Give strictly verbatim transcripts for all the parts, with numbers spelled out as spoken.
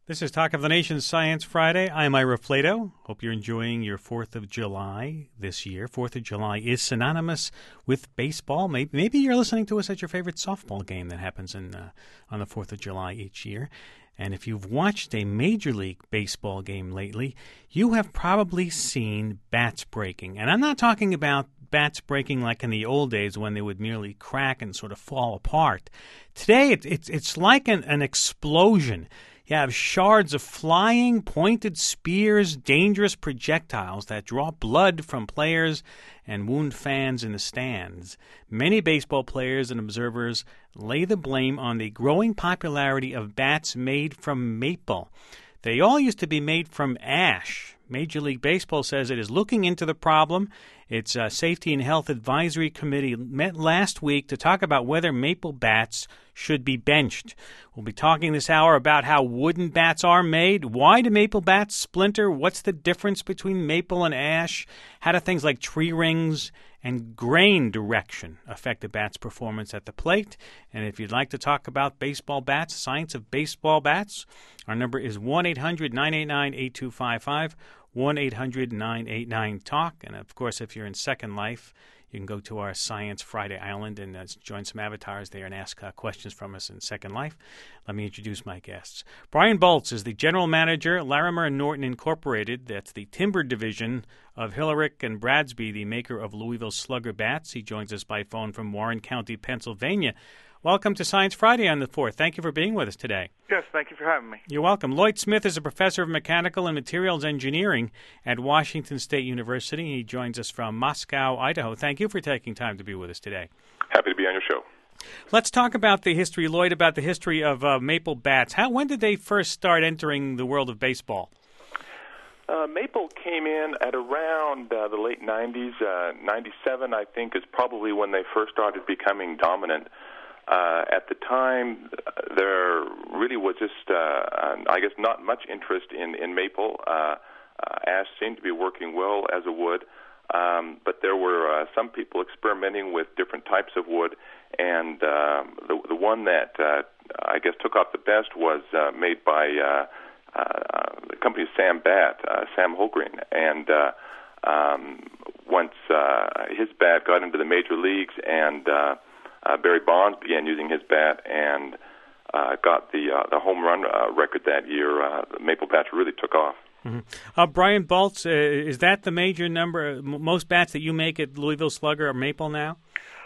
This is Talk of the Nation Science Friday. I'm Ira Flato. Hope you're enjoying your fourth of July this year. fourth of July is synonymous with baseball. Maybe, maybe you're listening to us at your favorite softball game that happens in, uh, on the fourth of July each year. And if you've watched a Major League Baseball game lately, you have probably seen bats breaking. And I'm not talking about bats breaking like in the old days when they would merely crack and sort of fall apart. Today, it, it's it's like an, an explosion. You have shards of flying, pointed spears, dangerous projectiles that draw blood from players and wound fans in the stands. Many baseball players and observers lay the blame on the growing popularity of bats made from maple. They all used to be made from ash. Major League Baseball says it is looking into the problem. Its uh, Safety and Health Advisory Committee met last week to talk about whether maple bats should be benched. We'll be talking this hour about how wooden bats are made. Why do maple bats splinter? What's the difference between maple and ash? How do things like tree rings and grain direction affect a bat's performance at the plate? And if you'd like to talk about baseball bats, science of baseball bats, our number is one eight hundred nine eight nine eight two five five, one eight hundred nine eight nine talk. And, of course, if you're in Second Life, you can go to our Science Friday Island and uh, join some avatars there and ask uh, questions from us in Second Life. Let me introduce my guests. Brian Boltz is the general manager, Larimer and Norton Incorporated. That's the timber division of Hillerich and Bradsby, the maker of Louisville Slugger bats. He joins us by phone from Warren County, Pennsylvania. Welcome to Science Friday on the fourth. Thank you for being with us today. Yes, thank you for having me. You're welcome. Lloyd Smith is a professor of mechanical and materials engineering at Washington State University. He joins us from Moscow, Idaho. Thank you for taking time to be with us today. Happy to be on your show. Let's talk about the history, Lloyd, about the history of uh, maple bats. How, when did they first start entering the world of baseball? Uh, maple came in at around uh, the late nineties. Uh, ninety-seven, I think, is probably when they first started becoming dominant. Uh, at the time, there really was just, uh, I guess, not much interest in, in maple. Uh, uh, ash seemed to be working well as a wood, um, but there were uh, some people experimenting with different types of wood, and um, the, the one that uh, I guess took off the best was uh, made by uh, uh, the company Sam Bat, uh, Sam Holgreen, and uh, um, once uh, his bat got into the major leagues and uh, Uh, Barry Bonds began using his bat and uh, got the uh, the home run uh, record that year. Uh, the maple bats really took off. Mm-hmm. Uh, Brian Boltz, uh, is that the major number? Most bats that you make at Louisville Slugger are maple now?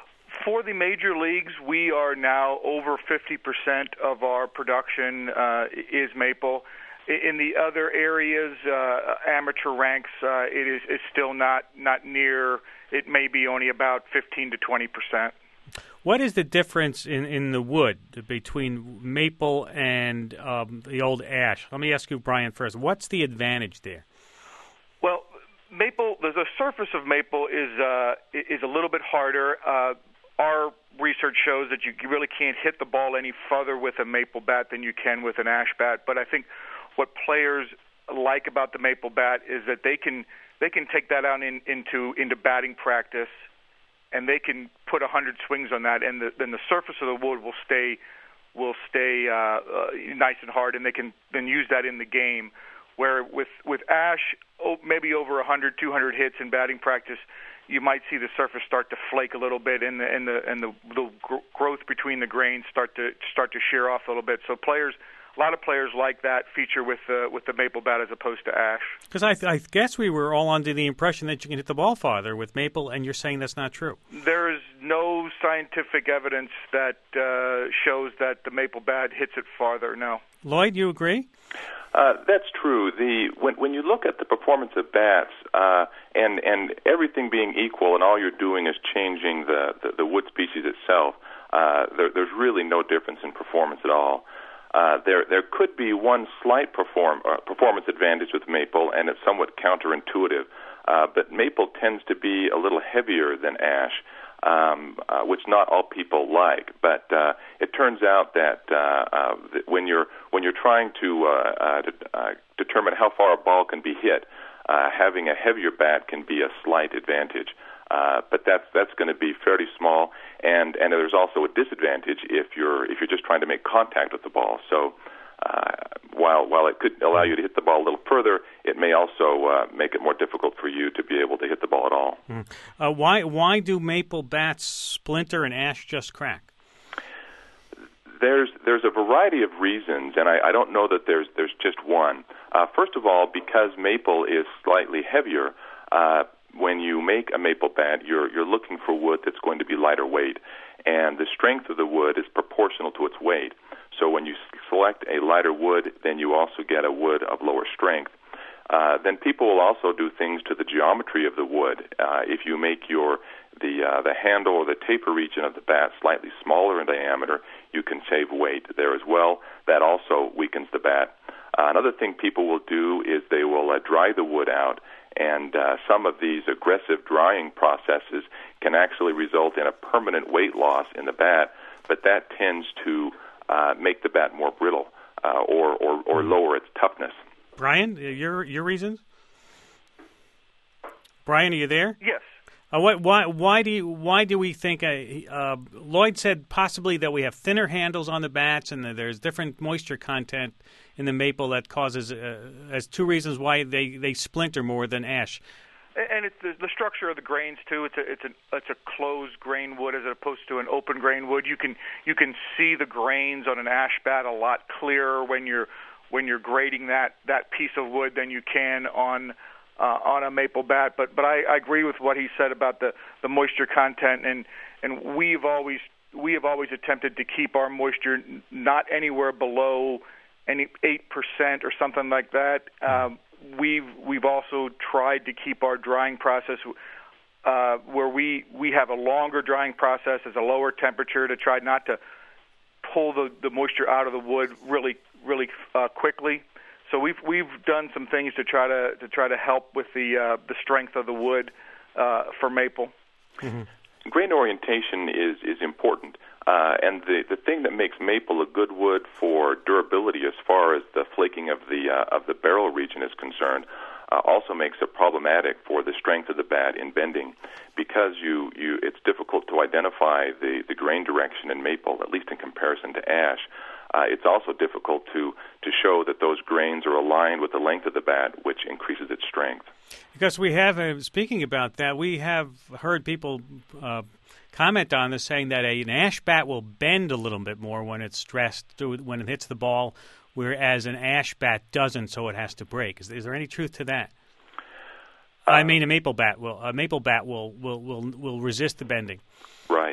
For the major leagues, we are now over fifty percent of our production uh, is maple. In the other areas, uh, amateur ranks, uh, it is, is still not, not near. It may be only about fifteen to twenty percent. What is the difference in, in the wood between maple and um, the old ash? Let me ask you, Brian, first. What's the advantage there? Well, maple, the, the surface of maple is uh, is a little bit harder. Uh, our research shows that you really can't hit the ball any further with a maple bat than you can with an ash bat. But I think what players like about the maple bat is that they can they can take that out in, into into batting practice, and they can put a hundred swings on that, and the, then the surface of the wood will stay will stay uh, uh, nice and hard, and they can then use that in the game. Where with with ash, oh, maybe over a hundred, two hundred hits in batting practice, you might see the surface start to flake a little bit, and the and the and the, the gr- growth between the grains start to start to shear off a little bit. So players. A lot of players like that feature with uh, with the maple bat as opposed to ash. Because I, th- I guess we were all under the impression that you can hit the ball farther with maple, and you're saying that's not true. There is no scientific evidence that uh, shows that the maple bat hits it farther, no. Lloyd, you agree? Uh, that's true. The when when you look at the performance of bats, uh, and and everything being equal, and all you're doing is changing the, the, the wood species itself, uh, there, there's really no difference in performance at all. Uh, there, there could be one slight perform, uh, performance advantage with maple, and it's somewhat counterintuitive. Uh, but maple tends to be a little heavier than ash, um, uh, which not all people like. But uh, it turns out that, uh, uh, that when you're when you're trying to, uh, uh, to uh, determine how far a ball can be hit, uh, having a heavier bat can be a slight advantage. Uh, but that's that's going to be fairly small, and, and there's also a disadvantage if you're if you're just trying to make contact with the ball. So uh, while while it could allow you to hit the ball a little further, it may also uh, make it more difficult for you to be able to hit the ball at all. Mm. Uh, why why do maple bats splinter and ash just crack? There's there's a variety of reasons, and I, I don't know that there's there's just one. Uh, first of all, because maple is slightly heavier, uh, when you make a maple bat, you're you're looking for wood that's going to be lighter weight, and the strength of the wood is proportional to its weight. So when you select a lighter wood, then you also get a wood of lower strength. Uh, then people will also do things to the geometry of the wood. Uh, if you make your the uh, the handle or the taper region of the bat slightly smaller in diameter, you can save weight there as well. That also weakens the bat. Uh, another thing people will do is they will uh, dry the wood out, and uh, some of these aggressive drying processes can actually result in a permanent weight loss in the bat, but that tends to uh, make the bat more brittle uh, or, or, or lower its toughness. Brian, your your reasons? Brian, are you there? Yes. Uh, what, why why do you, why do we think? Uh, uh, Lloyd said possibly that we have thinner handles on the bats, and that there's different moisture content in the maple that causes uh, as two reasons why they, they splinter more than ash. And it's the, the structure of the grains too. It's a it's a it's a closed grain wood as opposed to an open grain wood. You can you can see the grains on an ash bat a lot clearer when you're when you're grading that, that piece of wood than you can on uh, on a maple bat. But but I, I agree with what he said about the, the moisture content, and and we've always we have always attempted to keep our moisture not anywhere below any eight percent or something like that. Um, we've we've also tried to keep our drying process uh, where we we have a longer drying process as a lower temperature to try not to pull the, the moisture out of the wood really really uh, quickly. So we've we've done some things to try to to try to help with the uh, the strength of the wood uh, for maple. Mm-hmm. Grain orientation is is important, uh, and the the thing that makes maple a good wood for durability, as far as the flaking of the uh, of the barrel region is concerned, uh, also makes it problematic for the strength of the bat in bending, because you, you it's difficult to identify the, the grain direction in maple, at least in comparison to ash. Uh, it's also difficult to, to show that those grains are aligned with the length of the bat, which increases its strength. Because we have, uh, speaking about that, we have heard people uh, comment on this, saying that a, an ash bat will bend a little bit more when it's stressed, when it hits the ball, whereas an ash bat doesn't, so it has to break. Is, is there any truth to that? Uh, I mean, a maple bat will a maple bat will will will, will resist the bending. Right.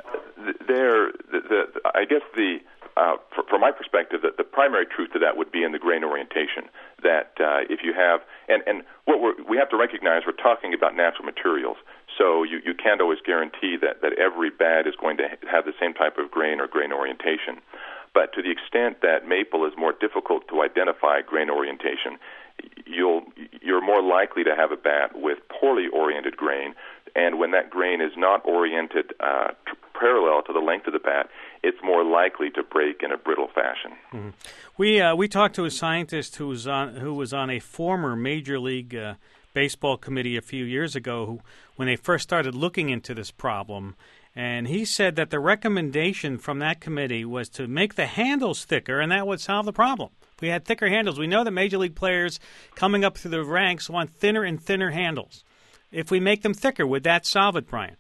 There, the, the, I guess the. Uh, for, from my perspective, that the primary truth to that would be in the grain orientation. That uh, if you have, and, and what we're, we have to recognize, we're talking about natural materials, so you, you can't always guarantee that, that every bat is going to have the same type of grain or grain orientation. But to the extent that maple is more difficult to identify grain orientation, you'll, you're more likely to have a bat with poorly oriented grain, and when that grain is not oriented uh, t- parallel to the length of the bat, it's more likely to break in a brittle fashion. Mm-hmm. We uh, we talked to a scientist who was on who was on a former Major League uh, Baseball committee a few years ago, who, when they first started looking into this problem, and he said that the recommendation from that committee was to make the handles thicker, and that would solve the problem. If we had thicker handles, we know that Major League players coming up through the ranks want thinner and thinner handles. If we make them thicker, would that solve it, Brian?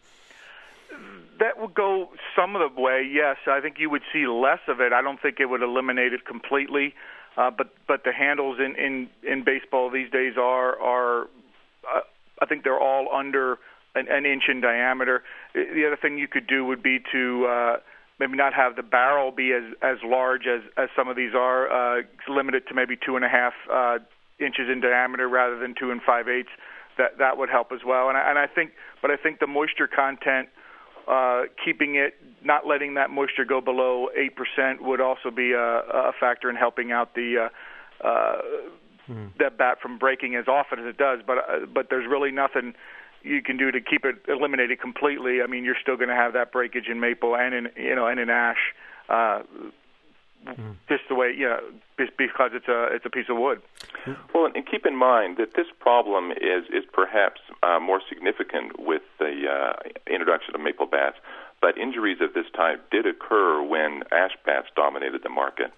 That would go some of the way, yes. I think you would see less of it. I don't think it would eliminate it completely. Uh, but but the handles in, in, in baseball these days are, are uh, I think they're all under an, an inch in diameter. The other thing you could do would be to uh, maybe not have the barrel be as, as large as, as some of these are, uh, limit it to maybe two and a half uh, inches in diameter rather than two and five-eighths. That that would help as well. And I, and I think, but I think the moisture content, Uh, keeping it, not letting that moisture go below eight percent would also be a, a factor in helping out the uh, uh, mm. that bat from breaking as often as it does. But uh, but there's really nothing you can do to keep it eliminated completely. I mean, you're still going to have that breakage in maple and in you know and in ash, uh, mm. just the way you know because it's a it's a piece of wood. Well, and keep in mind that this problem is is perhaps uh, more significant with the uh, introduction of maple bats, but injuries of this type did occur when ash bats dominated the market.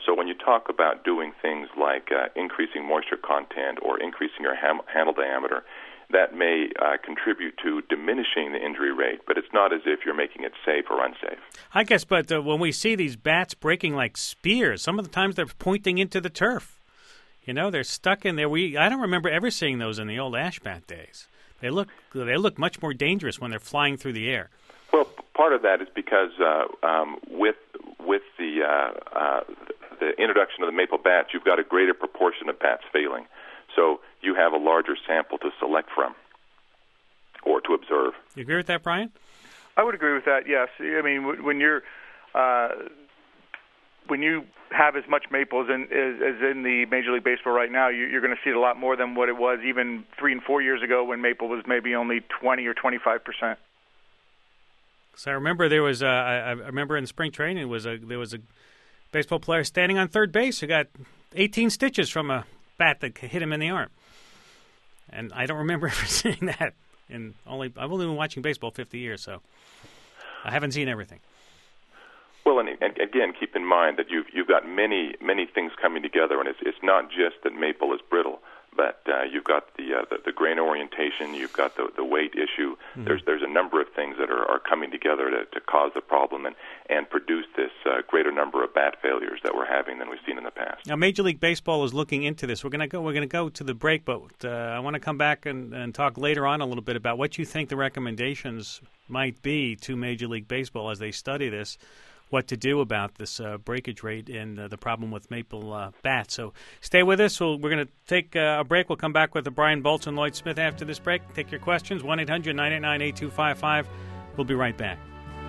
So when you talk about doing things like uh, increasing moisture content or increasing your ham- handle diameter, that may uh, contribute to diminishing the injury rate, but it's not as if you're making it safe or unsafe. I guess, but uh, when we see these bats breaking like spears, some of the times they're pointing into the turf. You know, they're stuck in there. We I don't remember ever seeing those in the old ash bat days. They look they look much more dangerous when they're flying through the air. Well, part of that is because uh, um, with with the uh, uh, the introduction of the maple bats, you've got a greater proportion of bats failing. So you have a larger sample to select from or to observe. You agree with that, Brian? I would agree with that, yes. I mean, when you're uh, when you have as much maple as in, as, as in the Major League Baseball right now, you, you're going to see it a lot more than what it was even three and four years ago when maple was maybe only twenty or twenty-five percent. So I remember there was a, I, I remember in spring training was a there was a baseball player standing on third base who got eighteen stitches from a bat that hit him in the arm, and I don't remember ever seeing that. And only I've only been watching baseball fifty years, so I haven't seen everything. Well, and, and again, keep in mind that you've you've got many many things coming together, and it's it's not just that maple is brittle, but uh, you've got the, uh, the the grain orientation, you've got the the weight issue. Mm-hmm. There's there's a number of things that are, are coming together to, to cause the problem and and produce this uh, greater number of bat failures that we're having than we've seen in the past. Now, Major League Baseball is looking into this. We're gonna go. We're gonna go to the break, but uh, I want to come back and, and talk later on a little bit about what you think the recommendations might be to Major League Baseball as they study this. What to do about this uh, breakage rate and uh, the problem with maple uh, bats. So stay with us. We'll, we're going to take uh, a break. We'll come back with Brian Bolts and Lloyd Smith after this break. Take your questions, one eight hundred nine eight nine eight two five five. We'll be right back.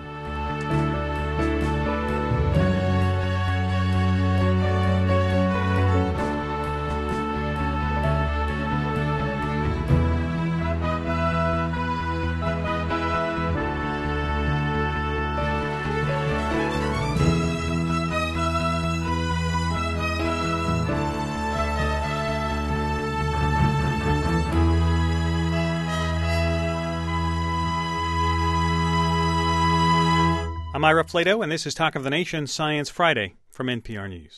I'm Ira Flato, and this is Talk of the Nation Science Friday from N P R News.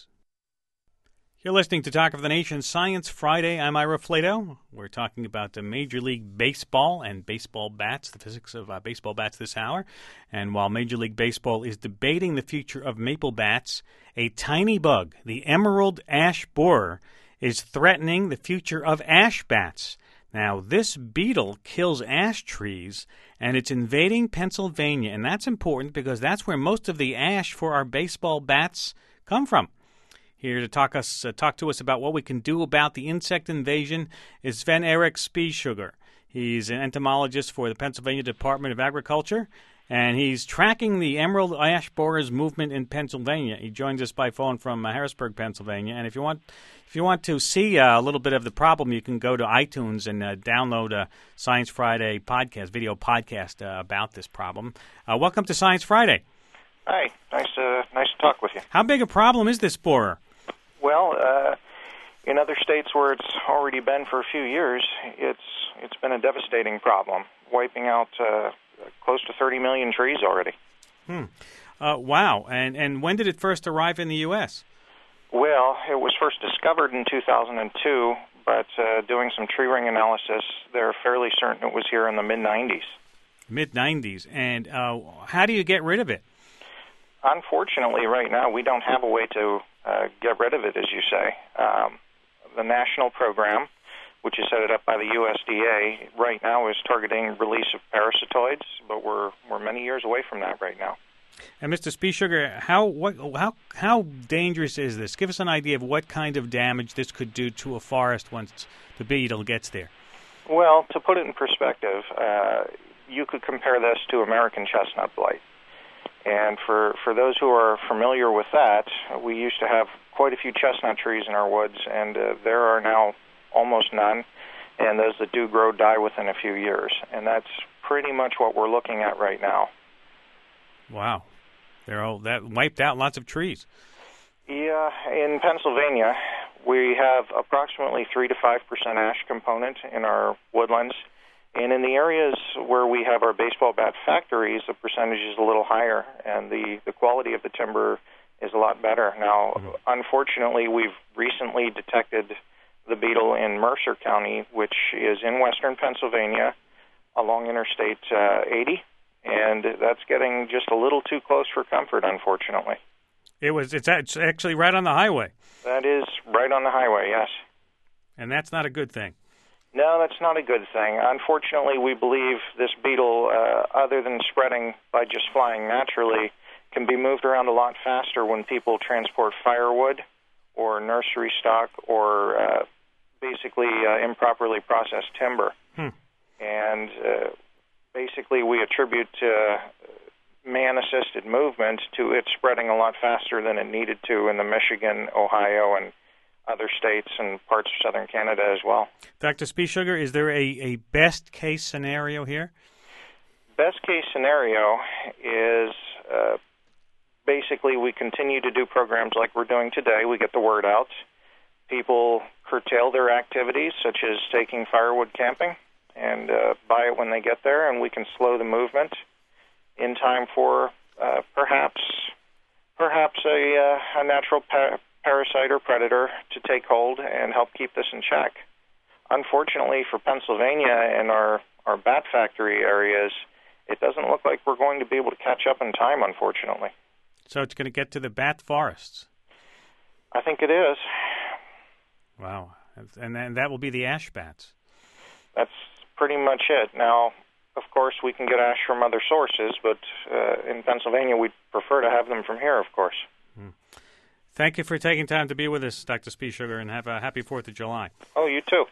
You're listening to Talk of the Nation Science Friday. I'm Ira Flato. We're talking about the Major League Baseball and baseball bats, the physics of uh, baseball bats this hour. And while Major League Baseball is debating the future of maple bats, a tiny bug, the emerald ash borer, is threatening the future of ash bats. Now, this beetle kills ash trees, and it's invading Pennsylvania, and that's important because that's where most of the ash for our baseball bats come from. Here to talk us uh, talk to us about what we can do about the insect invasion is Sven Erik Spiessuger. He's an entomologist for the Pennsylvania Department of Agriculture, and he's tracking the emerald ash borer's movement in Pennsylvania. He joins us by phone from uh, Harrisburg, Pennsylvania. And if you want, if you want to see uh, a little bit of the problem, you can go to iTunes and uh, download a Science Friday podcast, video podcast uh, about this problem. Uh, welcome to Science Friday. Hi, nice to nice to talk with you. How big a problem is this borer? Well, uh, in other states where it's already been for a few years, it's it's been a devastating problem, wiping out uh, close to thirty million trees already. Hmm. Uh, wow. And and when did it first arrive in the U S? Well, it was first discovered in two thousand two, but uh, doing some tree ring analysis, they're fairly certain it was here in the mid nineties. mid nineties. And uh, how do you get rid of it? Unfortunately, right now, we don't have a way to uh, get rid of it, as you say. Um, the national program, which is set up by the U S D A, right now is targeting release of parasitoids, but we're we're many years away from that right now. And Mister Spiessuger, how what how how dangerous is this? Give us an idea of what kind of damage this could do to a forest once the beetle gets there. Well, to put it in perspective, uh, you could compare this to American chestnut blight. And for, for those who are familiar with that, we used to have quite a few chestnut trees in our woods, and uh, there are now almost none, and those that do grow die within a few years. And that's pretty much what we're looking at right now. Wow. They're all, that wiped out lots of trees. Yeah, in Pennsylvania, we have approximately three to five percent ash component in our woodlands. And in the areas where we have our baseball bat factories, the percentage is a little higher, and the, the quality of the timber is a lot better. Now, mm-hmm. unfortunately, we've recently detected the beetle in Mercer County, which is in western Pennsylvania, along Interstate uh, eighty, and that's getting just a little too close for comfort, unfortunately. It was. It's actually right on the highway. That is right on the highway, yes. And that's not a good thing. No, that's not a good thing. Unfortunately, we believe this beetle, uh, other than spreading by just flying naturally, can be moved around a lot faster when people transport firewood or nursery stock or uh, basically uh, improperly processed timber. Hmm. And uh, basically we attribute uh, man-assisted movement to it spreading a lot faster than it needed to in the Michigan, Ohio, and other states and parts of southern Canada as well. Doctor Spiessugar, is there a, a best-case scenario here? Best-case scenario is uh, basically we continue to do programs like we're doing today. We get the word out. People curtail their activities, such as taking firewood camping, and uh, buy it when they get there, and we can slow the movement in time for uh, perhaps perhaps a, uh, a natural pa- parasite or predator to take hold and help keep this in check. Unfortunately for Pennsylvania and our, our bat factory areas, it doesn't look like we're going to be able to catch up in time, unfortunately. So it's going to get to the bat forests? I think it is. Wow. And then that will be the ash bats. That's pretty much it. Now, of course, we can get ash from other sources, but uh, in Pennsylvania, we'd prefer to have them from here, of course. Hmm. Thank you for taking time to be with us, Doctor Spiessugar, and have a happy fourth of July. Oh, you too.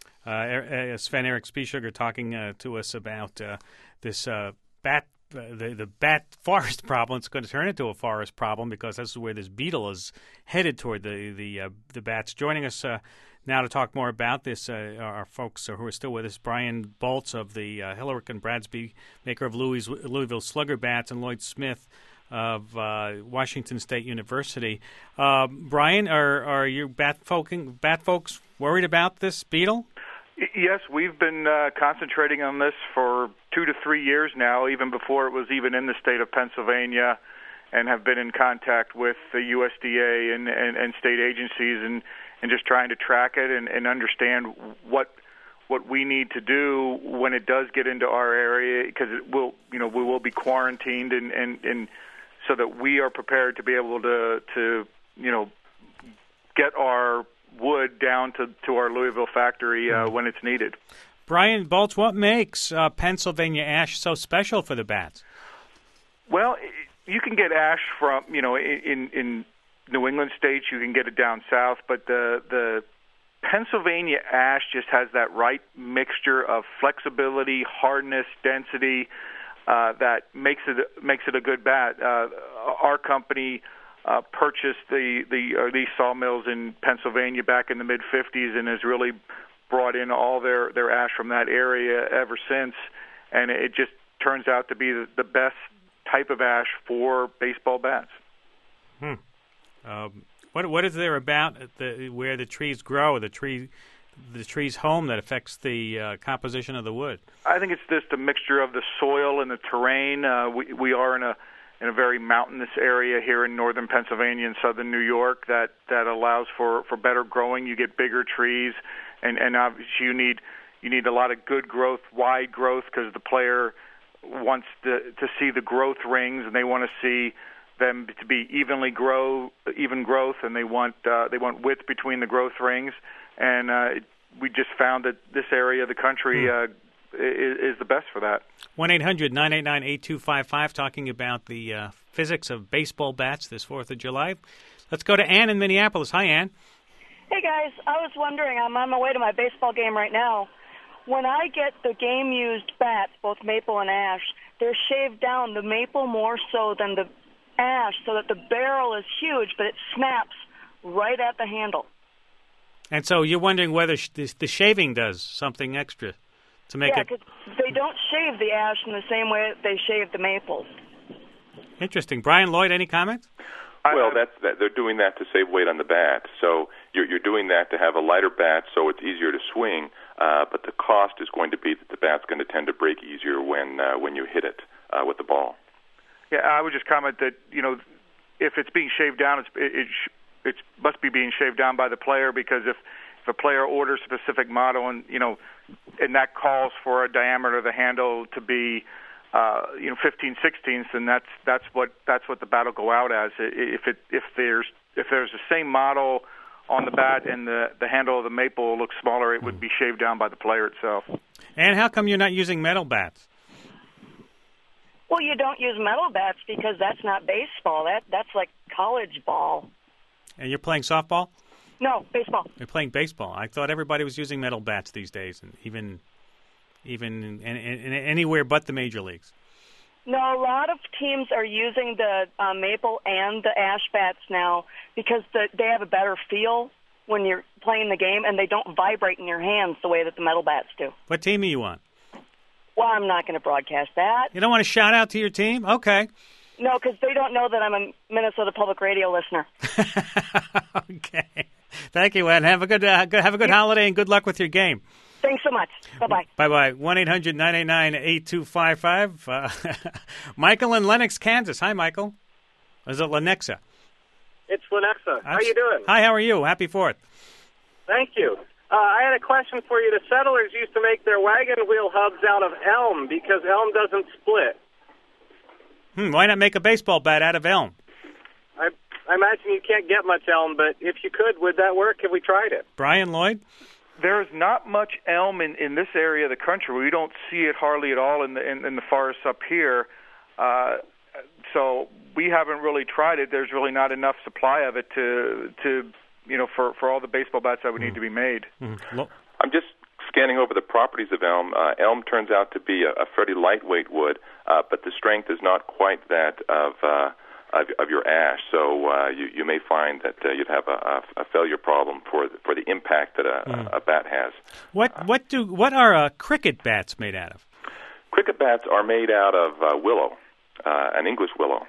Uh, Sven-Eric Spiessugar talking uh, to us about uh, this uh, bat, uh, the, the bat forest problem. It's going to turn into a forest problem because this is where this beetle is headed toward the the, uh, the bats. Joining us uh, now to talk more about this uh, are folks who are still with us. Brian Boltz of the uh, Hillerich and Bradsby, maker of Louis, Louisville Slugger bats, and Lloyd Smith of uh, Washington State University. Uh, Brian, are are you bat, folking, bat folks worried about this beetle? Yes, we've been uh, concentrating on this for two to three years now, even before it was even in the state of Pennsylvania, and have been in contact with the U S D A and, and, and state agencies and, and just trying to track it and, and understand what what we need to do when it does get into our area, because it will, you know, we will be quarantined and, and, and so that we are prepared to be able to, to you know, get our wood down to, to our Louisville factory uh, when it's needed. Brian Boltz, what makes uh, Pennsylvania ash so special for the bats? Well, you can get ash from, you know, in, in New England states, you can get it down south, but the the Pennsylvania ash just has that right mixture of flexibility, hardness, density uh, that makes it makes it a good bat. Uh, our company uh, purchased the the uh, these sawmills in Pennsylvania back in the mid fifties and has really brought in all their, their ash from that area ever since, and it just turns out to be the, the best type of ash for baseball bats. Hmm. Um, what what is there about the, where the trees grow, the tree, the tree's home that affects the uh, composition of the wood? I think it's just a mixture of the soil and the terrain. Uh, we we are in a in a very mountainous area here in northern Pennsylvania and southern New York that, that allows for, for better growing. You get bigger trees, and, and obviously you need you need a lot of good growth, wide growth, because the player wants to to see the growth rings, and they want to see them to be evenly grow, even growth, and they want uh, they want width between the growth rings. And uh, we just found that this area of the country uh, is, is the best for that. one eight hundred nine eight nine eight two five five, talking about the uh, physics of baseball bats this fourth of July. Let's go to Ann in Minneapolis. Hi, Ann. Hey, guys. I was wondering, I'm on my way to my baseball game right now. When I get the game-used bats, both maple and ash, they're shaved down, the maple more so than the ash, so that the barrel is huge, but it snaps right at the handle. And so you're wondering whether sh- the, the shaving does something extra to make yeah, it... Yeah, because they don't shave the ash in the same way that they shave the maples. Interesting. Brian Lloyd, any comments? Well, that's that. They're doing that to save weight on the bat. So you're, you're doing that to have a lighter bat so it's easier to swing, uh, but the cost is going to be that the bat's going to tend to break easier when uh, when you hit it uh, with the ball. Yeah, I would just comment that, you know, if it's being shaved down, it's, it it, sh- it must be being shaved down by the player, because if if a player orders a specific model and you know, and that calls for a diameter of the handle to be uh, you know fifteen sixteenths, then that's that's what that's what the bat will go out as. If it if there's if there's the same model on the bat and the the handle of the maple looks smaller, it would be shaved down by the player itself. And how come you're not using metal bats? Well, you don't use metal bats because that's not baseball. That that's like college ball. And you're playing softball? No, baseball. You're playing baseball. I thought everybody was using metal bats these days, and even even in, in, in anywhere but the major leagues. No, a lot of teams are using the uh, maple and the ash bats now because the, they have a better feel when you're playing the game, and they don't vibrate in your hands the way that the metal bats do. What team are you on? Well, I'm not going to broadcast that. You don't want to shout out to your team? Okay. No, because they don't know that I'm a Minnesota Public Radio listener. Okay. Thank you, Ed. Have a good, uh, good have a good holiday and good luck with your game. Thanks so much. Bye-bye. Bye-bye. one eight hundred nine eight nine eight two five five. Uh, Michael in Lenox, Kansas. Hi, Michael. Or is it Lenexa? It's Lenexa. How you doing? Hi, how are you? Happy Fourth. Thank you. Uh, I had a question for you. The settlers used to make their wagon wheel hubs out of elm because elm doesn't split. Hmm, why not make a baseball bat out of elm? I, I imagine you can't get much elm, but if you could, would that work? Have we tried it? Brian Lloyd? There's not much elm in, in this area of the country. We don't see it hardly at all in the in, in the forests up here. Uh, so we haven't really tried it. There's really not enough supply of it to to you know for, for all the baseball bats that would mm. need to be made. Mm. I'm just scanning over the properties of elm. Uh, elm turns out to be a, a fairly lightweight wood, uh, but the strength is not quite that of uh, Of, of your ash, so uh, you you may find that uh, you'd have a, a failure problem for the, for the impact that a, mm. a, a bat has. What what do what are uh, cricket bats made out of? Cricket bats are made out of uh, willow, uh, an English willow.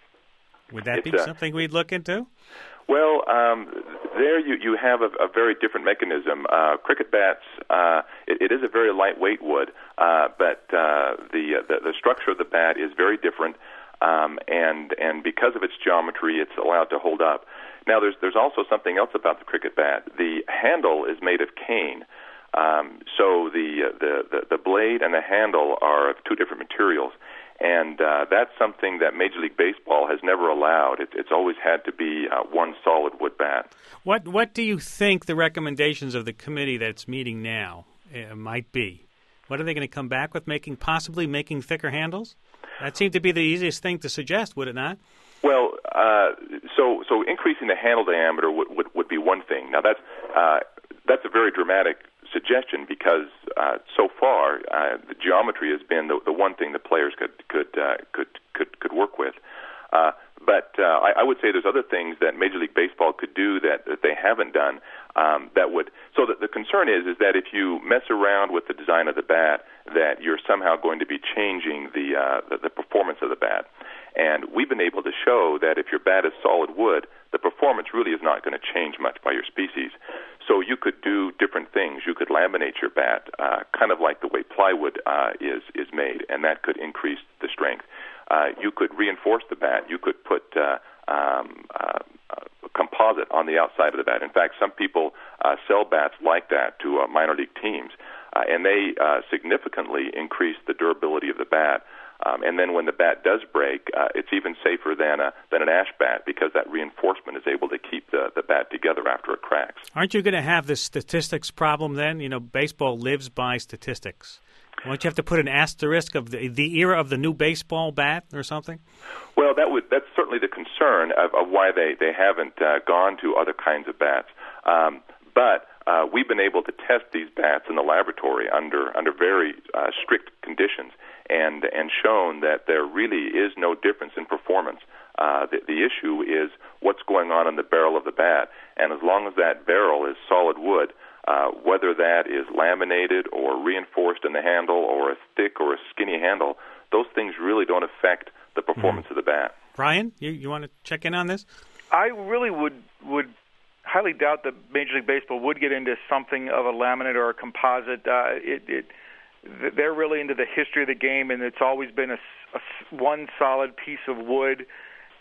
Would that it's, be uh, something we'd look into? Well, um, there you, you have a, a very different mechanism. Uh, cricket bats, uh, it, it is a very lightweight wood, uh, but uh, the, the the structure of the bat is very different. Um, and and because of its geometry, it's allowed to hold up. Now, there's there's also something else about the cricket bat. The handle is made of cane, um, so the, the the the blade and the handle are of two different materials, and uh, that's something that Major League Baseball has never allowed. It, it's always had to be uh, one solid wood bat. What what do you think the recommendations of the committee that's meeting now uh, might be? What are they going to come back with? Making possibly making thicker handles? That seemed to be the easiest thing to suggest, would it not? Well, uh, so so increasing the handle diameter would, would, would be one thing. Now that's uh, that's a very dramatic suggestion because uh, so far uh, the geometry has been the, the one thing that players could could uh, could, could could work with. Uh, but uh, I, I would say there's other things that Major League Baseball could do that, that they haven't done. Um, that would so that the concern is is that if you mess around with the design of the bat, that you're somehow going to be changing the, uh, the the performance of the bat. And we've been able to show that if your bat is solid wood, the performance really is not going to change much by your species. So you could do different things. You could laminate your bat, uh, kind of like the way plywood uh, is is made, and that could increase the strength. Uh, you could reinforce the bat. You could put uh, um, uh, composite on the outside of the bat. In fact, some people uh, sell bats like that to uh, minor league teams, uh, and they uh, significantly increase the durability of the bat. Um, and then when the bat does break, uh, it's even safer than a than an ash bat because that reinforcement is able to keep the, the bat together after it cracks. Aren't you going to have this statistics problem then? You know, baseball lives by statistics. Won't you have to put an asterisk of the, the era of the new baseball bat or something? Well, that would that's certainly the concern of, of why they, they haven't uh, gone to other kinds of bats. Um, but uh, we've been able to test these bats in the laboratory under under very uh, strict conditions and and shown that there really is no difference in performance. Uh, the, the issue is what's going on in the barrel of the bat, and as long as that barrel is solid wood, Uh, whether that is laminated or reinforced in the handle or a thick or a skinny handle, those things really don't affect the performance mm. of the bat. Brian, you, you want to check in on this? I really would would highly doubt that Major League Baseball would get into something of a laminate or a composite. Uh, it, it, they're really into the history of the game, and it's always been a, a one solid piece of wood.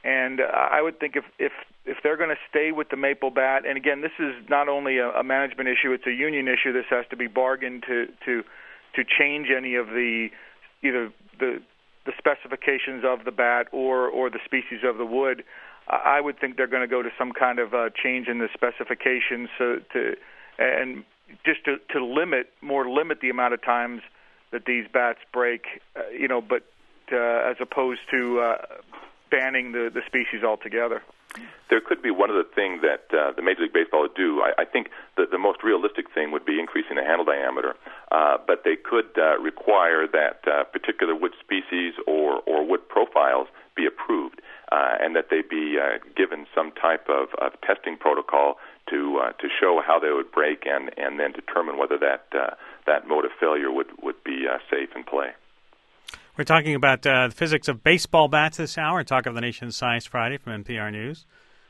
And uh, I would think if if if they're going to stay with the maple bat, and again, this is not only a, a management issue; it's a union issue. This has to be bargained to to to change any of the either the the specifications of the bat or or the species of the wood. I would think they're going to go to some kind of uh, change in the specifications, so to and just to, to limit more limit the amount of times that these bats break, uh, you know, but uh, as opposed to uh, banning the, the species altogether. There could be one other thing that uh, the Major League Baseball would do. I, I think the, the most realistic thing would be increasing the handle diameter, uh, but they could uh, require that uh, particular wood species or, or wood profiles be approved, uh, and that they be uh, given some type of, of testing protocol to uh, to show how they would break, and, and then determine whether that uh, that mode of failure would would be uh, safe in play. We're talking about uh, the physics of baseball bats this hour. Talk of the Nation Science Friday from N P R News.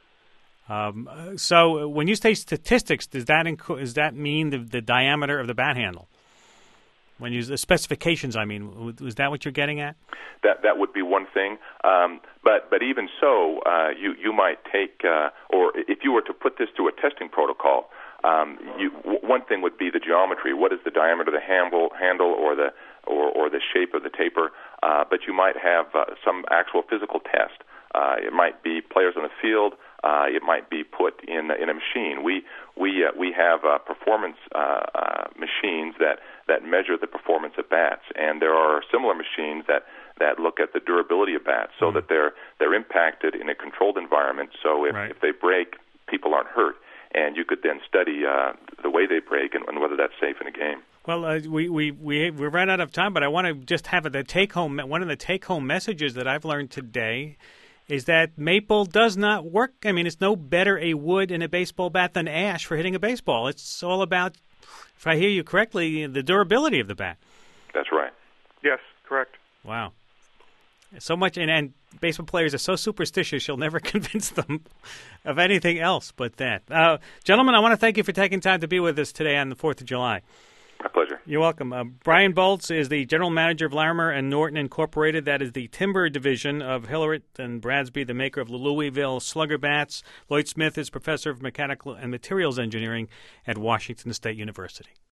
Um, so, when you say statistics, does that inc- does that mean the, the diameter of the bat handle? When you use the specifications, I mean, was that what you're getting at? That that would be one thing, um, but but even so, uh, you you might take, uh, or if you were to put this through a testing protocol, um, you, w- one thing would be the geometry. What is the diameter of the handle, handle, or the or, or the shape of the taper? Uh, but you might have uh, some actual physical test. Uh, it might be players on the field. Uh, it might be put in in a machine. We we uh, we have uh, performance uh, uh, machines that, that measure the performance of bats, and there are similar machines that, that look at the durability of bats, so mm-hmm. that they're they're impacted in a controlled environment. So if, right. if they break, people aren't hurt, and you could then study uh, the way they break and, and whether that's safe in a game. Well, uh, we, we, we, we ran out of time, but I want to just have the take-home. One of the take-home messages that I've learned today is that maple does not work. I mean, it's no better a wood in a baseball bat than ash for hitting a baseball. It's all about, if I hear you correctly, the durability of the bat. That's right. Yes, correct. Wow. So much, and, and baseball players are so superstitious, you'll never convince them of anything else but that. Uh, gentlemen, I want to thank you for taking time to be with us today on the fourth of July. My pleasure. You're welcome. Uh, Brian Boltz is the general manager of Larimer and Norton Incorporated. That is the timber division of Hillert and Bradsby, the maker of the Louisville Slugger bats. Lloyd Smith is professor of mechanical and materials engineering at Washington State University.